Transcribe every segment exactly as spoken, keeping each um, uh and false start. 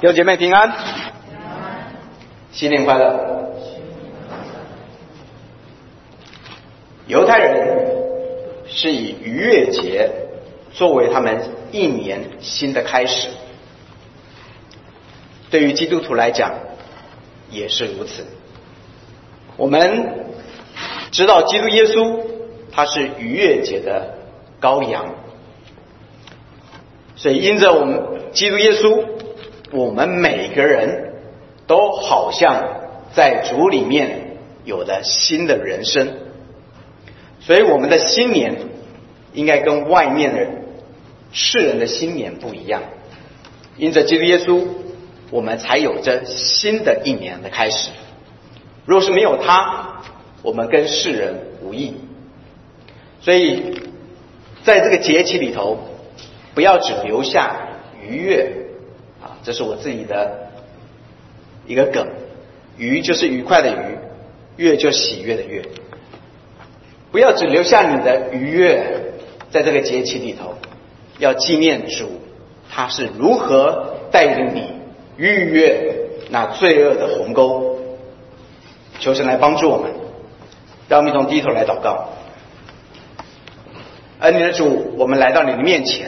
弟兄姐妹平安，新年快乐。犹太人是以逾越节作为他们一年新的开始，对于基督徒来讲也是如此。我们知道基督耶稣他是逾越节的羔羊，所以因着我们基督耶稣，我们每个人都好像在主里面有了新的人生，所以我们的新年应该跟外面的世人的新年不一样。因着基督耶稣，我们才有着新的一年的开始。若是没有他，我们跟世人无异。所以在这个节期里头，不要只留下逾越啊，这是我自己的一个梗。愉就是愉快的愉，悦就是喜悦的悦。不要只留下你的愉悦在这个节期里头，要纪念主他是如何带领你逾越那罪恶的鸿沟。求神来帮助我们，让我们一同低头来祷告。恩典的主，我们来到你的面前，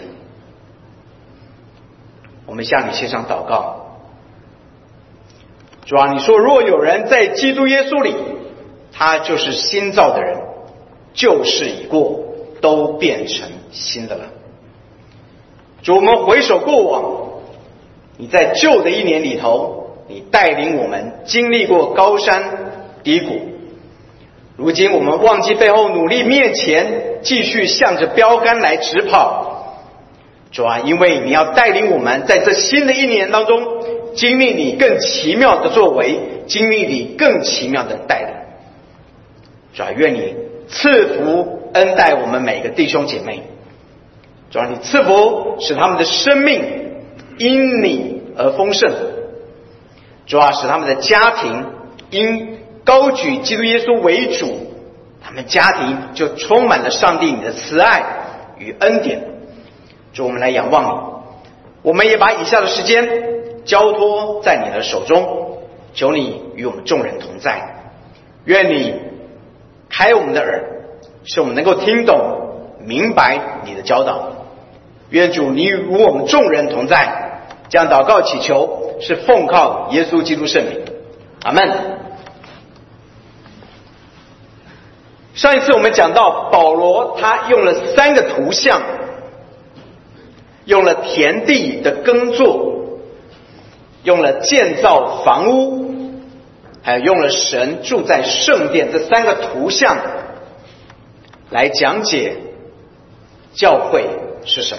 我们向你献上祷告。主啊，你说若有人在基督耶稣里，他就是新造的人，旧事已过，都变成新的了。主，我们回首过往，你在旧的一年里头，你带领我们经历过高山低谷，如今我们忘记背后，努力面前，继续向着标杆来直跑。主啊，因为你要带领我们在这新的一年当中，经历你更奇妙的作为，经历你更奇妙的带领。主啊，愿你赐福恩待我们每个弟兄姐妹。主啊，你赐福使他们的生命因你而丰盛。主啊，使他们的家庭因高举基督耶稣为主，他们家庭就充满了上帝你的慈爱与恩典。主，我们来仰望你，我们也把以下的时间交托在你的手中，求你与我们众人同在。愿你开我们的耳，使我们能够听懂明白你的教导。愿主你与我们众人同在。这样祷告祈求是奉靠耶稣基督圣名，阿们。上一次我们讲到保罗他用了三个图像，用了田地的耕作，用了建造房屋，还有用了神住在圣殿这三个图像来讲解教会是什么。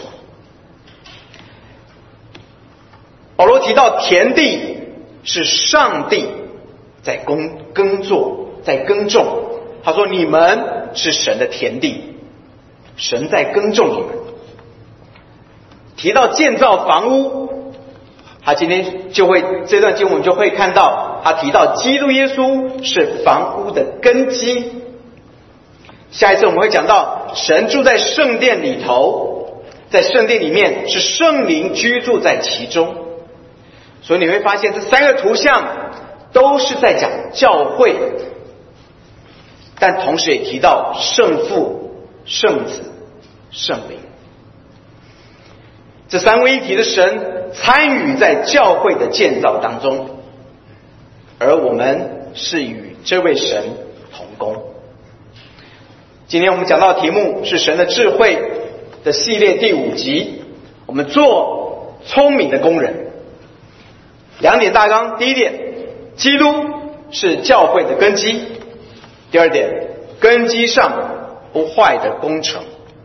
保罗提到田地是上帝在耕耕作，在耕种。他说你们是神的田地，神在耕种你们。提到建造房屋，他今天就会这段经文就会看到他提到基督耶稣是房屋的根基。下一次我们会讲到神住在圣殿里头，在圣殿里面是圣灵居住在其中。所以你会发现这三个图像都是在讲教会，但同时也提到圣父、圣子、圣灵。这三位一体的神参与在教会的建造当中，而我们是与这位神同工。今天我们讲到的题目是神的智慧的系列第五集，我们做聪明的工人。两点大纲，第一点，基督是教会的根基；第二点，根基上不坏的工程。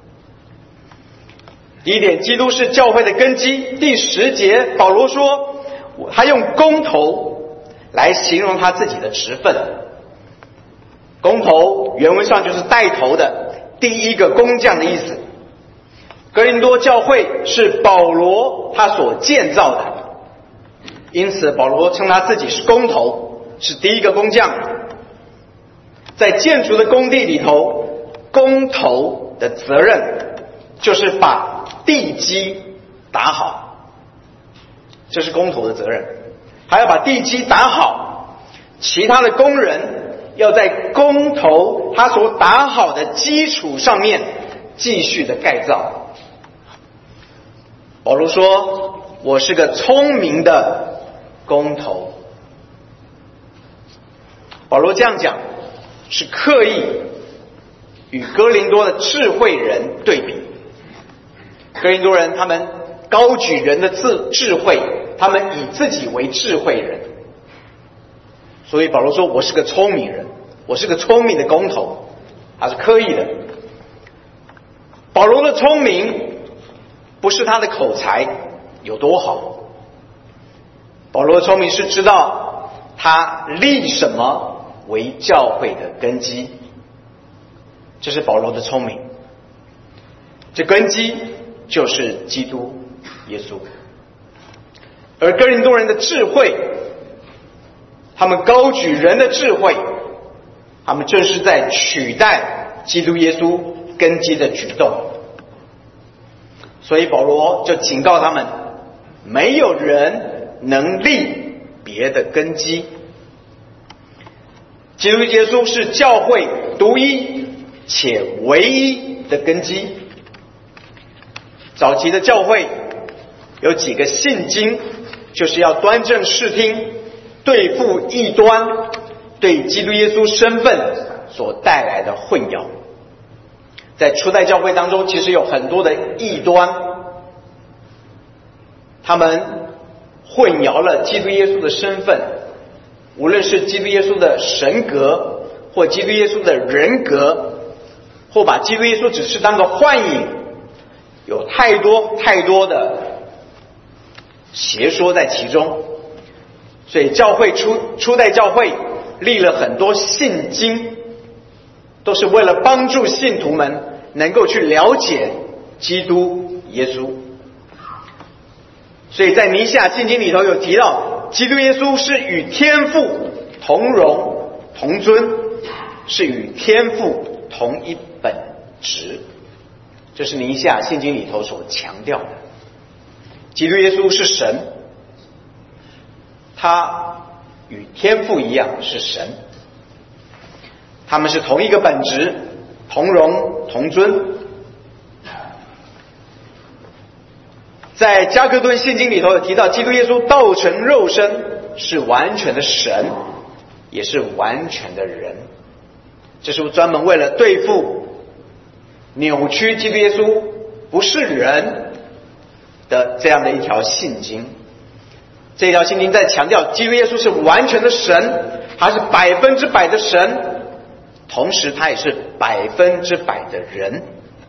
第一点，基督是教会的根基。第十节，保罗说，他用工头来形容他自己的职分。工头原文上就是带头的，第一个工匠的意思。哥林多教会是保罗他所建造的，因此保罗称他自己是工头，是第一个工匠。在建筑的工地里头，工头的责任就是把地基打好。 这是工头的责任。还要把地基打好，其他的工人要在工头他所打好的基础上面继续的盖造。保罗说，我是个聪明的工头。保罗这样讲是刻意与哥林多的智慧人对比。哥林多人他们高举人的智智慧，他们以自己为智慧人，所以保罗说我是个聪明人，我是个聪明的工头，他是刻意的。保罗的聪明不是他的口才有多好，保罗的聪明是知道他立什么为教会的根基，这是保罗的聪明。这根基就是基督耶稣。而哥林多人的智慧，他们高举人的智慧，他们正是在取代基督耶稣根基的举动。所以保罗就警告他们，没有人能立别的根基。基督耶稣是教会独一且唯一的根基。早期的教会有几个信经，就是要端正视听，对付异端对基督耶稣身份所带来的混淆。在初代教会当中，其实有很多的异端，他们混淆了基督耶稣的身份，无论是基督耶稣的神格，或基督耶稣的人格，或把基督耶稣只是当个幻影，有太多太多的邪说在其中。所以教会初初代教会立了很多信经，都是为了帮助信徒们能够去了解基督耶稣。所以在尼西亚信经里头有提到，基督耶稣是与天父同荣同尊，是与天父同一本质，这是尼西亚信经里头所强调的。基督耶稣是神，他与天父一样是神，他们是同一个本质，同荣同尊。在加克顿信经里头有提到，基督耶稣道成肉身，是完全的神，也是完全的人。这是专门为了对付扭曲基督耶稣不是人的这样的一条信经。这条信经在强调基督耶稣是完全的神，他是百分之百的神，同时他也是百分之百的人。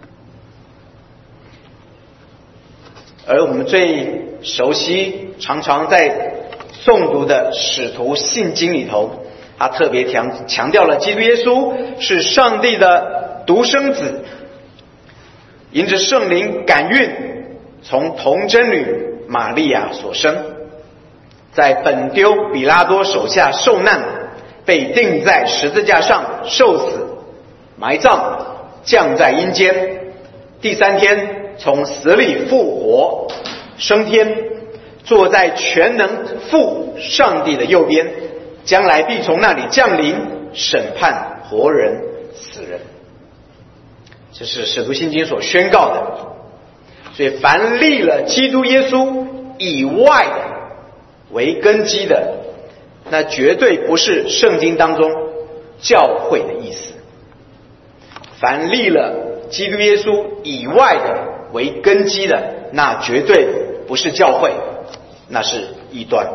而我们最熟悉常常在诵读的使徒信经里头，他特别强强调了基督耶稣是上帝的独生子，因着圣灵感孕，从童贞女玛利亚所生，在本丢比拉多手下受难，被钉在十字架上受死，埋葬，降在阴间，第三天从死里复活，升天，坐在全能父上帝的右边，将来必从那里降临，审判活人死人。这是使徒信经所宣告的。所以凡立了基督耶稣以外的为根基的，那绝对不是圣经当中教会的意思。凡立了基督耶稣以外的为根基的，那绝对不是教会，那是异端。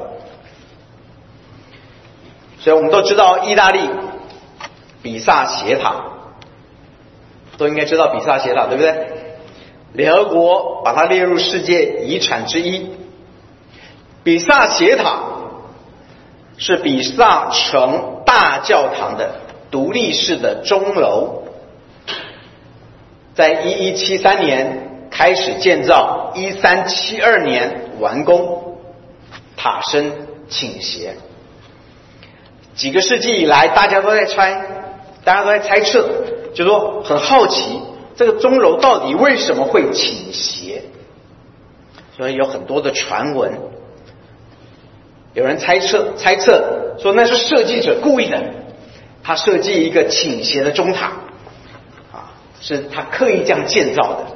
所以我们都知道意大利比萨斜塔，都应该知道比萨斜塔，对不对？联合国把它列入世界遗产之一。比萨斜塔是比萨城大教堂的独立式的钟楼，在一一七三年开始建造，一三七二年完工，塔身倾斜。几个世纪以来，大家都在猜，大家都在猜测，就说很好奇这个钟楼到底为什么会倾斜，所以有很多的传闻， 有人猜测猜测说那是设计者故意的，他设计一个倾斜的钟塔，啊，是他刻意这样建造的。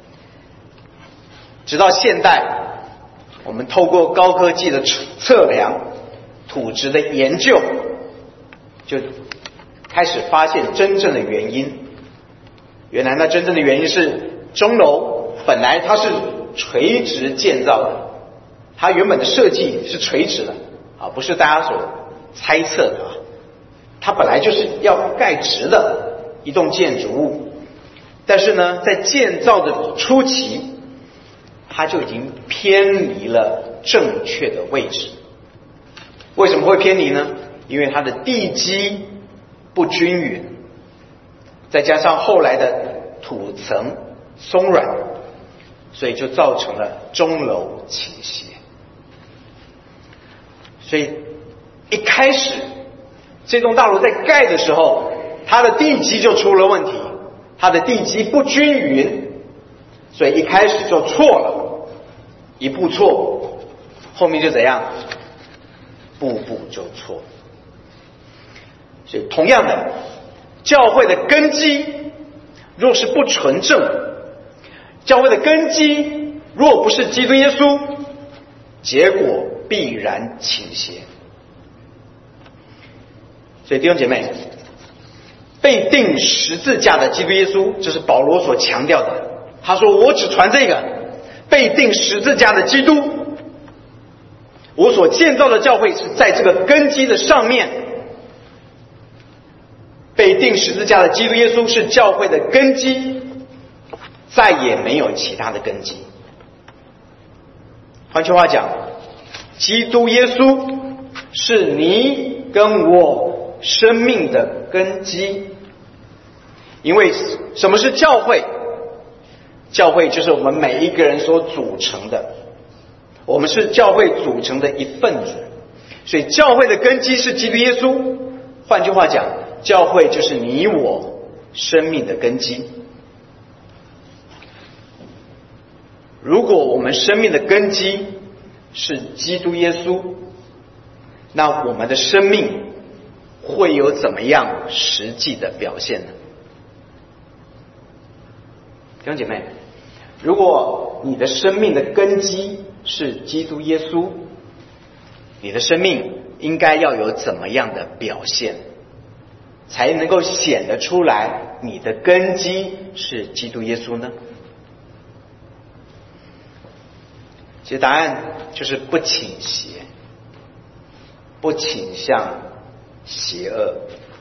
直到现代，我们透过高科技的测量、土质的研究，就开始发现真正的原因。原来那真正的原因是钟楼本来它是垂直建造的，它原本的设计是垂直的啊，不是大家所猜测的啊。它本来就是要盖直的一栋建筑物，但是呢，在建造的初期，它就已经偏离了正确的位置。为什么会偏离呢？因为它的地基不均匀，再加上后来的土层松软，所以就造成了钟楼倾斜。所以一开始这栋大楼在盖的时候，它的地基就出了问题，它的地基不均匀，所以一开始就错了，一步错，后面就怎样？步步就错。所以同样的，教会的根基若是不纯正，教会的根基若不是基督耶稣，结果必然倾斜。所以弟兄姐妹，被钉十字架的基督耶稣，这是保罗所强调的。他说我只传这个被钉十字架的基督，我所建造的教会是在这个根基的上面。被钉十字架的基督耶稣是教会的根基，再也没有其他的根基。换句话讲，基督耶稣是你跟我生命的根基。因为什么是教会？教会就是我们每一个人所组成的，我们是教会组成的一份子，所以教会的根基是基督耶稣。换句话讲，教会就是你我生命的根基。如果我们生命的根基是基督耶稣，那我们的生命会有怎么样实际的表现呢？弟兄姐妹，如果你的生命的根基是基督耶稣，你的生命应该要有怎么样的表现，才能够显得出来你的根基是基督耶稣呢？其实答案就是不倾斜，不倾向邪恶。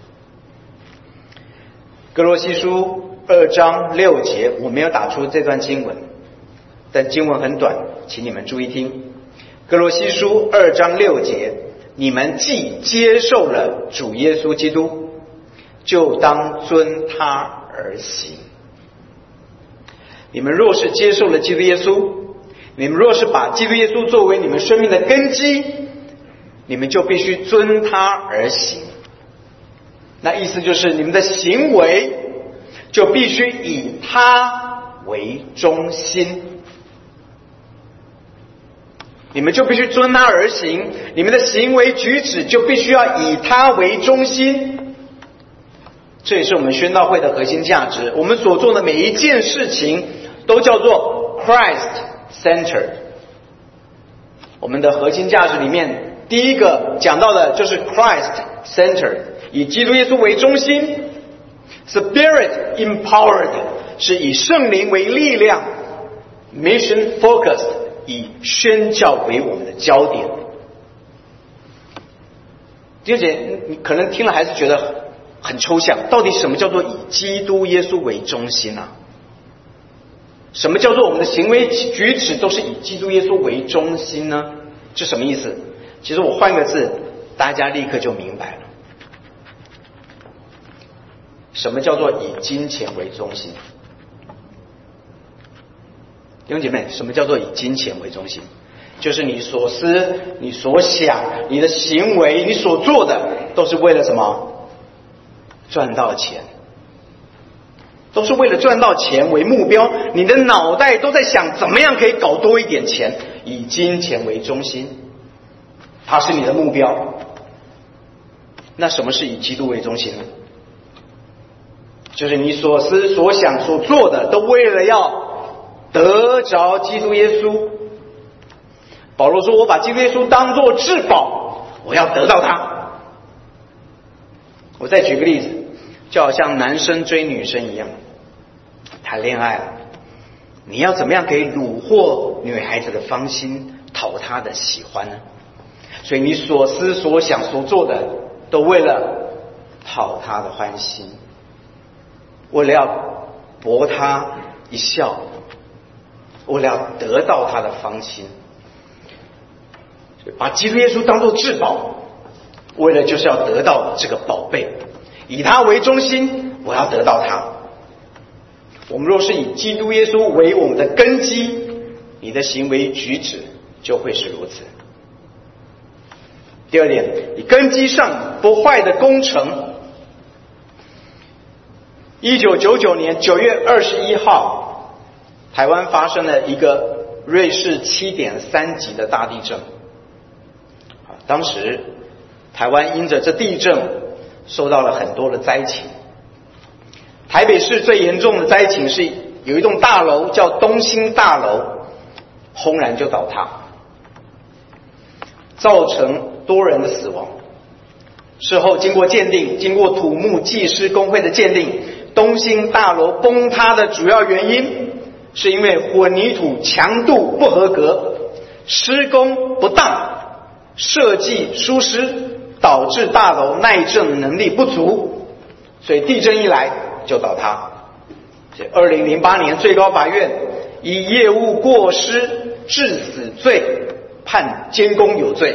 哥罗西书二章六节，我没有打出这段经文，但经文很短，请你们注意听。哥罗西书二章六节，你们既接受了主耶稣基督，就当遵他而行。你们若是接受了基督耶稣，你们若是把基督耶稣作为你们生命的根基，你们就必须遵他而行。那意思就是你们的行为就必须以他为中心，你们就必须遵他而行，你们的行为举止就必须要以他为中心。这也是我们宣道会的核心价值，我们所做的每一件事情都叫做 Christ-centered。 我们的核心价值里面第一个讲到的就是 Christ-centered， 以基督耶稣为中心。 Spirit empowered 是以圣灵为力量， Mission focused 以宣教为我们的焦点。弟兄姐妹，你可能听了还是觉得很抽象，到底什么叫做以基督耶稣为中心啊？什么叫做我们的行为举止都是以基督耶稣为中心呢？这什么意思？其实我换个字，大家立刻就明白了。什么叫做以金钱为中心？弟兄姐妹，什么叫做以金钱为中心？就是你所思、你所想、你的行为、你所做的，都是为了什么？赚到钱。都是为了赚到钱为目标，你的脑袋都在想怎么样可以搞多一点钱，以金钱为中心。 它是你的目标。那什么是以基督为中心呢？就是你所思所想所做的都为了要得着基督耶稣。保罗说，我把基督耶稣当作至宝，我要得到它。我再举个例子，就好像男生追女生一样，谈恋爱了，你要怎么样可以虏获女孩子的芳心，讨她的喜欢呢？所以你所思所想所做的都为了讨她的欢心，为了要博她一笑，为了要得到她的芳心。把基督耶稣当作至宝，为了就是要得到这个宝贝，以他为中心，我要得到他。我们若是以基督耶稣为我们的根基，你的行为举止就会是如此。第二点，你根基上不坏的工程。一九九九年九月二十一号，台湾发生了一个瑞士 七点三 级的大地震。当时台湾因着这地震受到了很多的灾情。台北市最严重的灾情是有一栋大楼叫东兴大楼，轰然就倒塌，造成多人的死亡。事后经过鉴定，经过土木技师工会的鉴定，东兴大楼崩塌的主要原因是因为混凝土强度不合格，施工不当，设计疏失，导致大楼耐震能力不足，所以地震一来就倒塌。所以二零零八年最高法院以业务过失致死罪判监工有罪。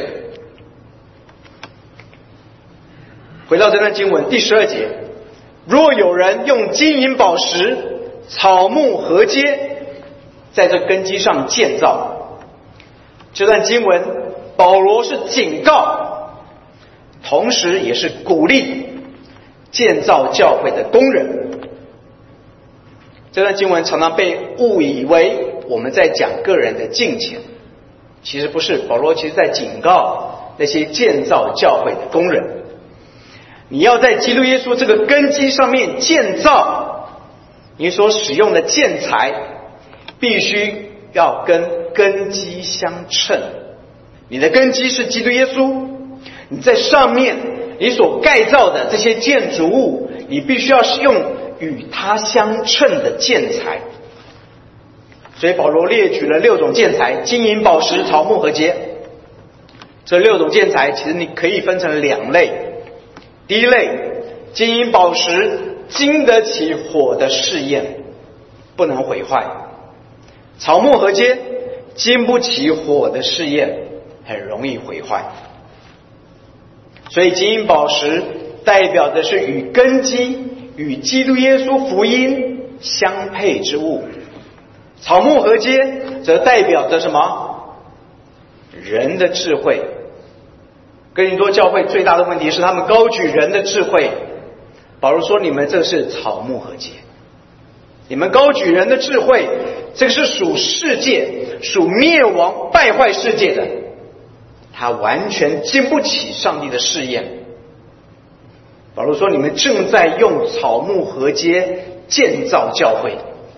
回到这段经文第十二节，若有人用金银宝石、草木禾秸在这根基上建造，这段经文保罗是警告，同时也是鼓励建造教会的工人。这段经文常常被误以为我们在讲个人的敬虔，其实不是，保罗其实在警告那些建造教会的工人，你要在基督耶稣这个根基上面建造，你所使用的建材必须要跟根基相称。你的根基是基督耶稣，你在上面你所盖造的这些建筑物，你必须要使用与它相称的建材。所以保罗列举了六种建材：金银宝石、草木禾秸。这六种建材其实你可以分成两类。第一类，金银宝石经得起火的试验，不能毁坏；草木禾秸经不起火的试验，很容易毁坏。所以金银宝石代表的是与根基、与基督耶稣福音相配之物，草木禾秸则代表着什么？人的智慧。哥林多教会最大的问题是他们高举人的智慧，保罗说你们这是草木禾秸，你们高举人的智慧，这个是属世界、属灭亡败坏世界的，它完全经不起上帝的试验。保罗说你们正在用草木禾秸建造教会。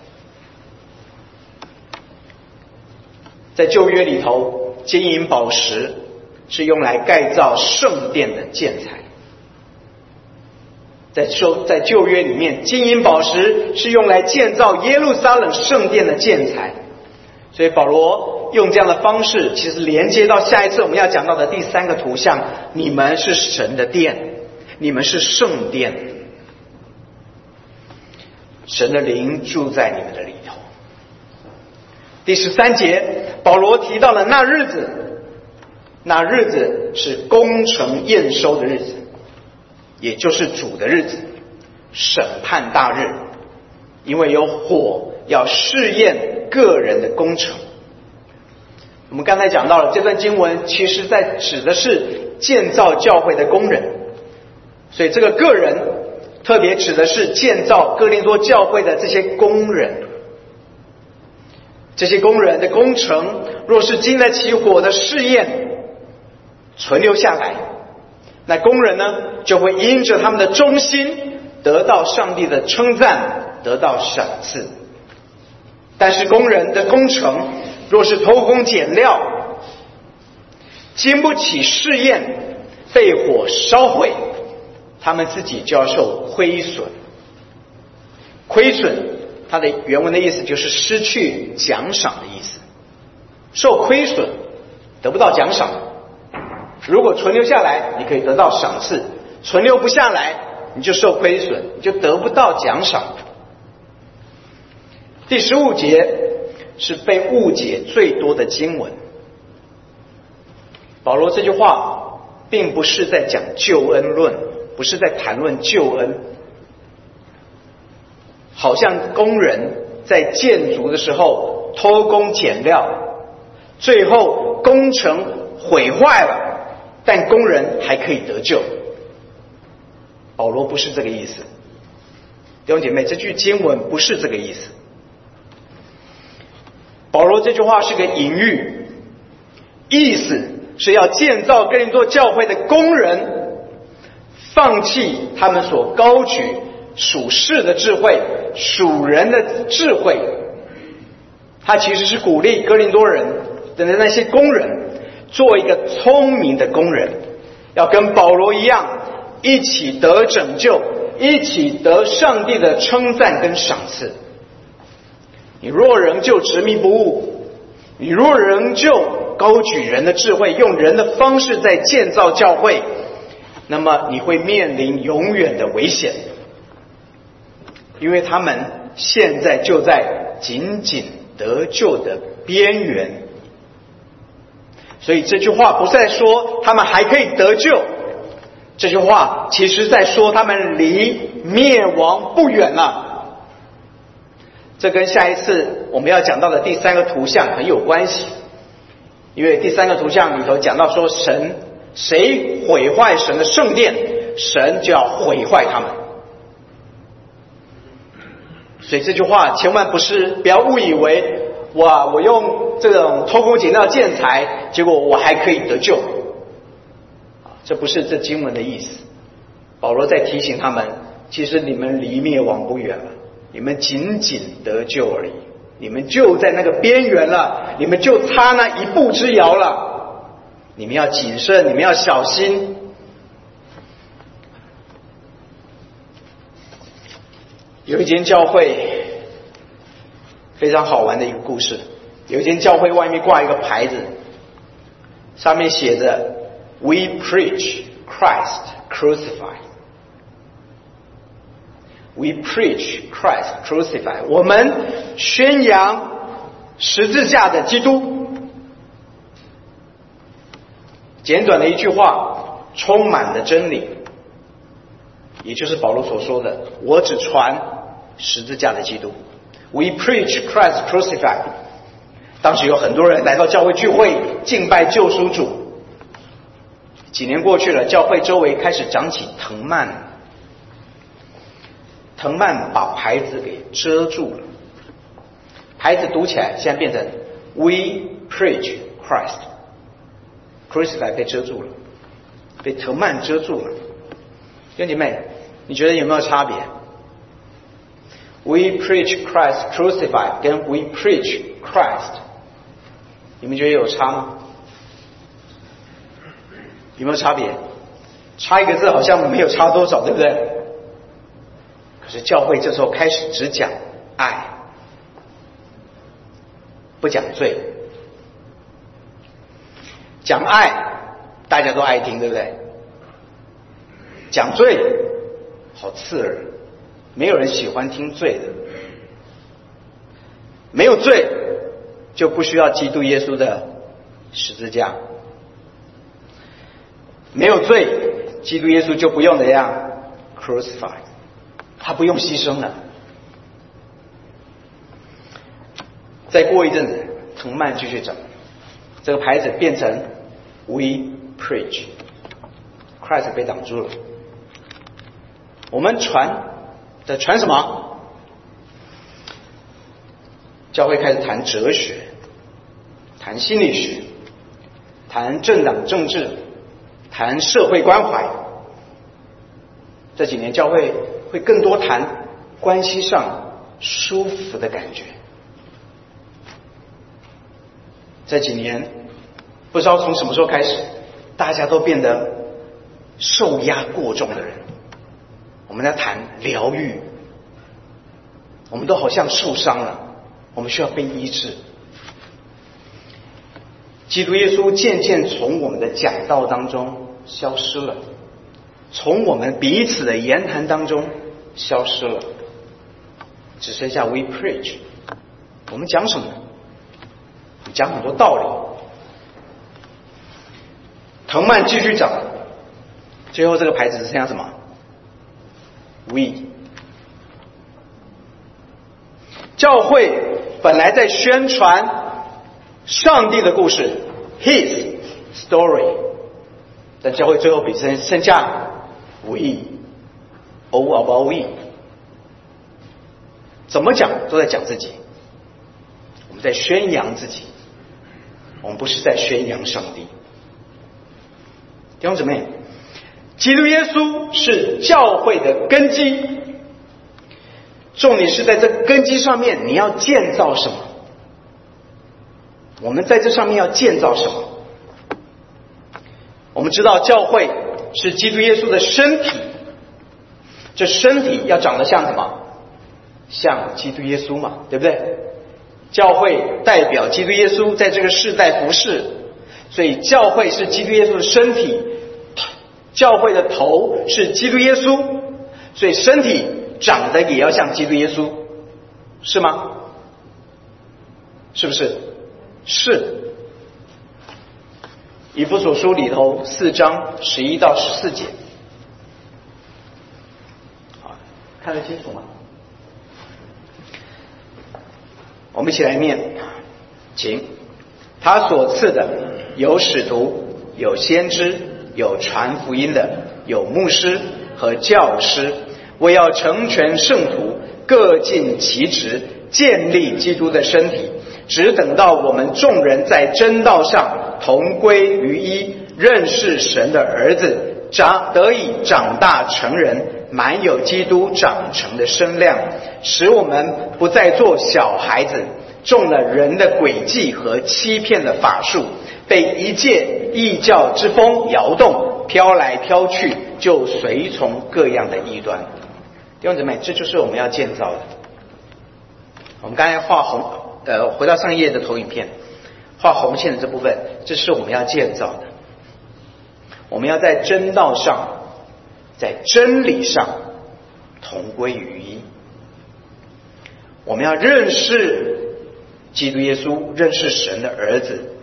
在旧约里头，金银宝石是用来盖造圣殿的建材。在旧在旧约里面，金银宝石是用来建造耶路撒冷圣殿的建材。所以保罗用这样的方式，其实连接到下一次我们要讲到的第三个图像：你们是神的殿，你们是圣殿，神的灵住在你们的里头。第十三节，保罗提到了那日子，那日子是工程验收的日子，也就是主的日子，审判大日，因为有火要试验个人的工程。我们刚才讲到了这段经文，其实在指的是建造教会的工人，所以这个个人特别指的是建造哥林多教会的这些工人。这些工人的工程若是经得起火的试验， 存留下来，那工人呢就会因着他们的忠心得到上帝的称赞，得到赏赐。但是工人的工程若是偷工减料，经不起试验，被火烧毁，他们自己就要受亏损。亏损它的原文的意思就是失去奖赏的意思，受亏损得不到奖赏。如果存留下来，你可以得到赏赐；存留不下来，你就受亏损，你就得不到奖赏。第十五节是被误解最多的经文。保罗这句话并不是在讲救恩论，不是在谈论救恩，好像工人在建筑的时候偷工减料，最后工程毁坏了，但工人还可以得救。保罗不是这个意思，弟兄姐妹，这句经文不是这个意思。保罗这句话是个隐喻，意思是要建造哥林多教会的工人放弃他们所高举属世的智慧、属人的智慧。他其实是鼓励哥林多人的那些工人做一个聪明的工人，要跟保罗一样一起得拯救，一起得上帝的称赞跟赏赐。你若仍旧执迷不悟，你若仍旧高举人的智慧，用人的方式在建造教会，那么你会面临永远的危险，因为他们现在就在仅仅得救的边缘。所以这句话不再说他们还可以得救，这句话其实在说他们离灭亡不远了。这跟下一次我们要讲到的第三个图像很有关系，因为第三个图像里头讲到说，神谁毁坏神的圣殿，神就要毁坏他们。所以这句话千万不是，不要误以为哇，我用这种偷工减料建材，结果我还可以得救，这不是这经文的意思。保罗在提醒他们，其实你们离灭亡不远了，你们仅仅得救而已，你们就在那个边缘了，你们就差那一步之遥了，你们要谨慎，你们要小心。有一间教会非常好玩的一个故事，有一间教会外面挂一个牌子，上面写着 We preach Christ crucified。 We preach Christ crucified， 我们宣扬十字架的基督。简短的一句话，充满了真理，也就是保罗所说的，我只传十字架的基督。 We preach Christ crucified。 当时有很多人来到教会聚会敬拜救赎主。几年过去了，教会周围开始长起藤蔓，藤蔓把牌子给遮住了，牌子读起来现在变成 We preach Christ crucified， 被遮住了，被藤蔓遮住了。弟兄姐妹，你觉得有没有差别？ We preach Christ crucified 跟 We preach Christ， 你们觉得有差吗？有没有差别？差一个字好像没有差多少，对不对？可是教会这时候开始只讲爱，不讲罪。讲爱大家都爱听，对不对？讲罪好刺耳，没有人喜欢听罪的。没有罪就不需要基督耶稣的十字架，没有罪基督耶稣就不用怎样 crucify， 他不用牺牲了。再过一阵子藤蔓继续长，这个牌子变成 We preach Christ 被挡住了。我们传的传什么？教会开始谈哲学，谈心理学，谈政党政治， 谈社会关怀。这几年教会会更多谈关系上舒服的感觉。这几年不知道从什么时候开始，大家都变得受压过重的人。我们在谈疗愈，我们都好像受伤了，我们需要被医治。基督耶稣渐渐从我们的讲道当中消失了，从我们彼此的言谈当中消失了，只剩下 we preach。 我们讲什么呢？讲很多道理。藤蔓继续长，最后这个牌子只剩下什么？ we。 教会本来在宣传上帝的故事 His story， 但教会最后比剩剩下 we all about we。 怎么讲都在讲自己，我们在宣扬自己，我们不是在宣扬上帝。弟兄姊妹，基督耶稣是教会的根基，重点是在这根基上面你要建造什么，我们在这上面要建造什么。我们知道教会是基督耶稣的身体，这身体要长得像什么？像基督耶稣嘛，对不对？教会代表基督耶稣在这个世代服侍，所以教会是基督耶稣的身体，教会的头是基督耶稣，所以身体长得也要像基督耶稣，是吗？是不是？是。以弗所书里头四章十一到十四节，好，看得清楚吗？我们一起来念，请。他所赐的有使徒，有先知，有传福音的，有牧师和教师，为要成全圣徒，各尽其职，建立基督的身体，只等到我们众人在真道上同归于一，认识神的儿子，长得以长大成人，满有基督长成的身量，使我们不再做小孩子，中了人的诡计和欺骗的法术，被一切异教之风摇动，飘来飘去，就随从各样的异端。弟兄姊妹，这就是我们要建造的。我们刚才画红，呃，回到上一页的投影片，画红线的这部分，这是我们要建造的。我们要在真道上，在真理上同归于一。我们要认识基督耶稣，认识神的儿子，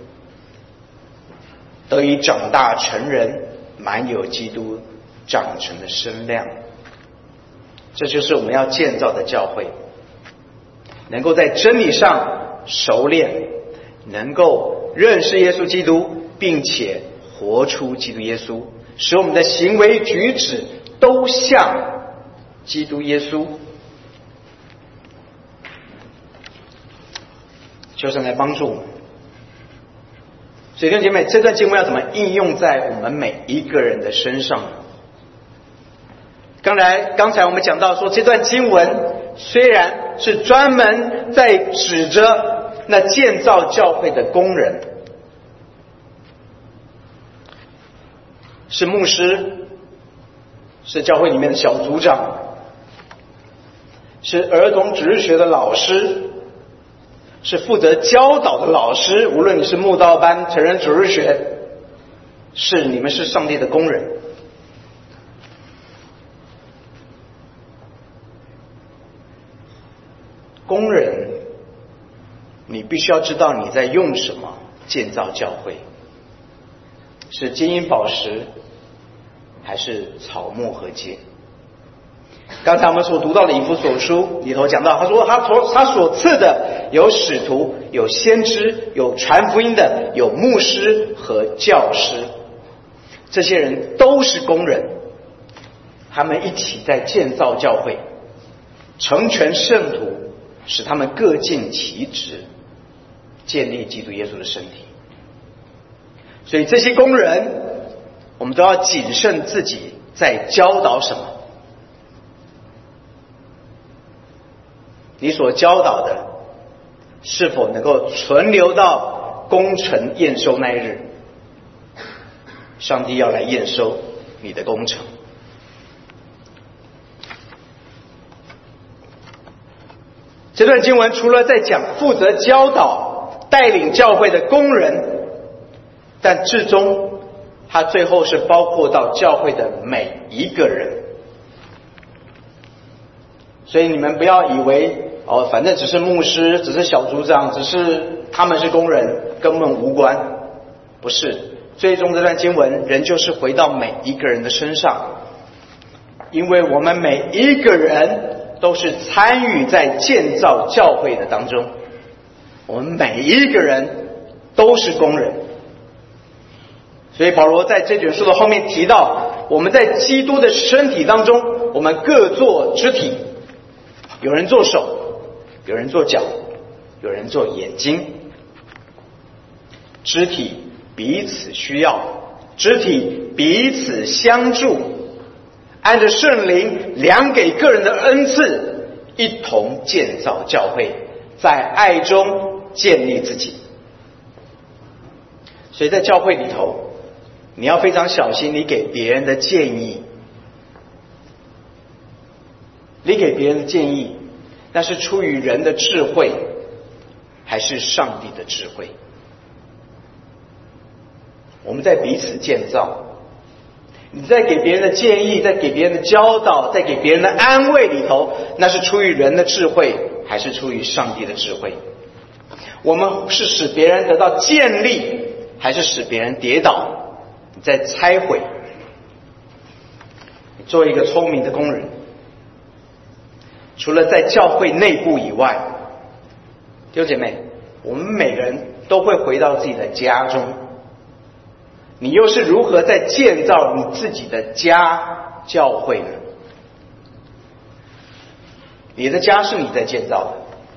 得以长大成人，满有基督长成的身量。这就是我们要建造的教会，能够在真理上熟练，能够认识耶稣基督，并且活出基督耶稣，使我们的行为举止都像基督耶稣。求神来帮助我们。所以弟兄姐妹，这段经文要怎么应用在我们每一个人的身上呢？刚才刚才我们讲到说，这段经文虽然是专门在指着那建造教会的工人，是牧师，是教会里面的小组长，是儿童主日学的老师，是负责教导的老师，无论你是慕道班、成人主日学，是你们是上帝的工人。工人，你必须要知道你在用什么建造教会，是金银宝石还是草木禾秸？刚才我们所读到的以弗所书里头讲到，他说他所他所赐的有使徒，有先知，有传福音的，有牧师和教师，这些人都是工人，他们一起在建造教会，成全圣徒，使他们各尽其职，建立基督耶稣的身体。所以这些工人我们都要谨慎自己在教导什么。你所教导的是否能够存留到工程验收那一日？上帝要来验收你的工程。这段经文除了在讲负责教导带领教会的工人，但至终它最后是包括到教会的每一个人。所以你们不要以为哦，反正只是牧师，只是小组长，只是他们是工人，根本无关。不是，最终这段经文仍旧是回到每一个人的身上，因为我们每一个人都是参与在建造教会的当中，我们每一个人都是工人。所以保罗在这卷书的后面提到，我们在基督的身体当中，我们各做肢体，有人做手，有人做脚，有人做眼睛。肢体彼此需要，肢体彼此相助，按着圣灵量给个人的恩赐，一同建造教会，在爱中建立自己。所以在教会里头，你要非常小心你给别人的建议，你给别人的建议，那是出于人的智慧，还是上帝的智慧？我们在彼此建造，你在给别人的建议，在给别人的教导，在给别人的安慰里头，那是出于人的智慧，还是出于上帝的智慧？我们是使别人得到建立，还是使别人跌倒？你在拆毁。做一个聪明的工人，除了在教会内部以外，弟兄姐妹，我们每个人都会回到自己的家中。你又是如何在建造你自己的家教会呢？你的家是你在建造的，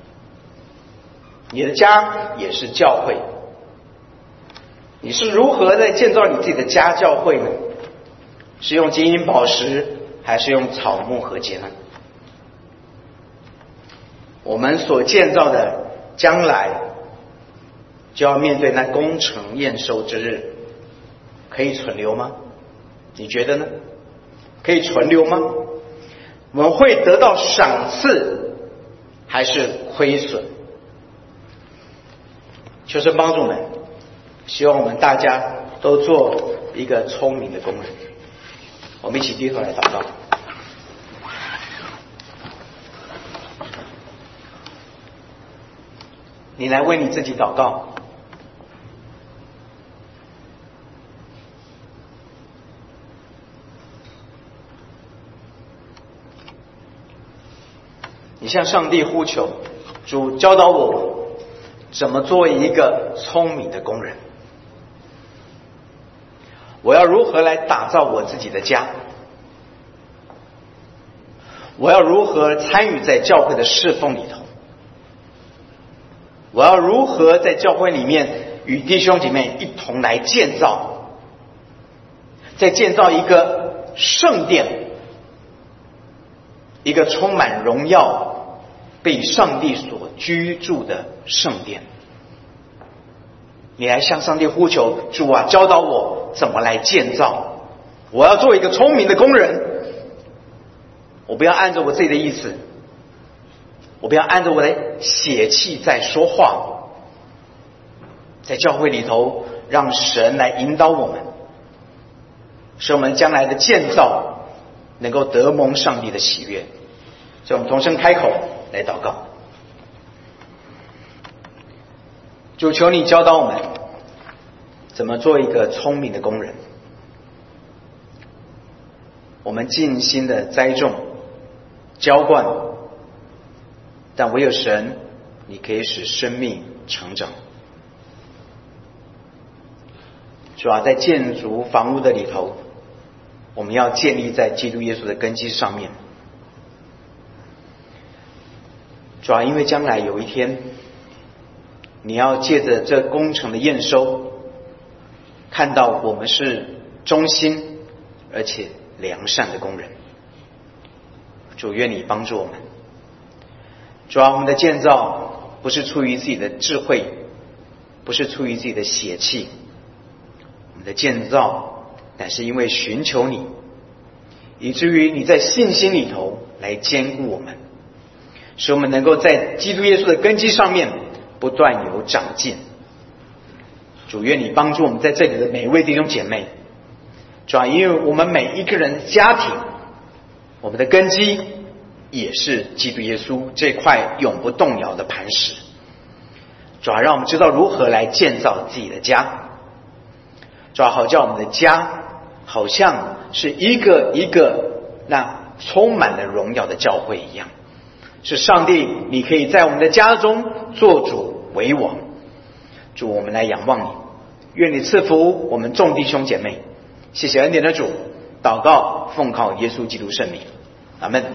你的家也是教会。你是如何在建造你自己的家教会呢？是用金银宝石，还是用草木禾秸呢？我们所建造的将来就要面对那工程验收之日，可以存留吗？你觉得呢？可以存留吗？我们会得到赏赐，还是亏损？求神帮助我们，希望我们大家都做一个聪明的工人。我们一起低头来祷告。你来为你自己祷告。你向上帝呼求，主教导我怎么做一个聪明的工人。我要如何来打造我自己的家？我要如何参与在教会的侍奉里头？我要如何在教会里面与弟兄姐妹一同来建造，再建造一个圣殿，一个充满荣耀被上帝所居住的圣殿。你来向上帝呼求，主啊，教导我怎么来建造。我要做一个聪明的工人，我不要按照我自己的意思，我不要按照我的血气在说话。在教会里头，让神来引导我们，使我们将来的建造能够得蒙上帝的喜悦。所以我们同声开口来祷告。主，求你教导我们怎么做一个聪明的工人。我们尽心的栽种浇灌，但唯有神，你可以使生命成长。主啊，在建筑房屋的里头，我们要建立在基督耶稣的根基上面。主啊，因为将来有一天，你要借着这工程的验收，看到我们是忠心而且良善的工人。主，愿你帮助我们。主啊，我们的建造不是出于自己的智慧，不是出于自己的血气，我们的建造乃是因为寻求你，以至于你在信心里头来坚固我们，使我们能够在基督耶稣的根基上面不断有长进。主，愿你帮助我们在这里的每一位弟兄姐妹。主啊，因为我们每一个人的家庭，我们的根基也是基督耶稣这块永不动摇的磐石。主啊，让我们知道如何来建造自己的家。主啊，好叫我们的家好像是一个一个那充满了荣耀的教会一样，是上帝你可以在我们的家中做主为王。主，我们来仰望你，愿你赐福我们众弟兄姐妹。谢谢恩典的主，祷告奉靠耶稣基督圣名，阿们。